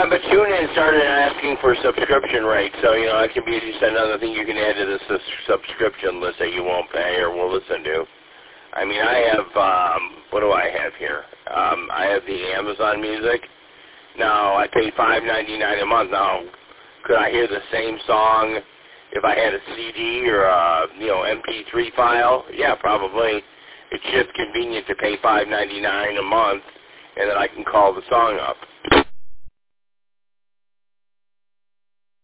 but TuneIn started asking for subscription rates, so, you know, that can be just another thing you can add to the subscription list that you won't pay or will listen to. I mean, I have, what do I have here? I have the Amazon Music. Now, I pay $5.99 a month. Now, could I hear the same song if I had a CD or a, you know, MP3 file? Yeah, probably. It's just convenient to pay $5.99 a month, and then I can call the song up.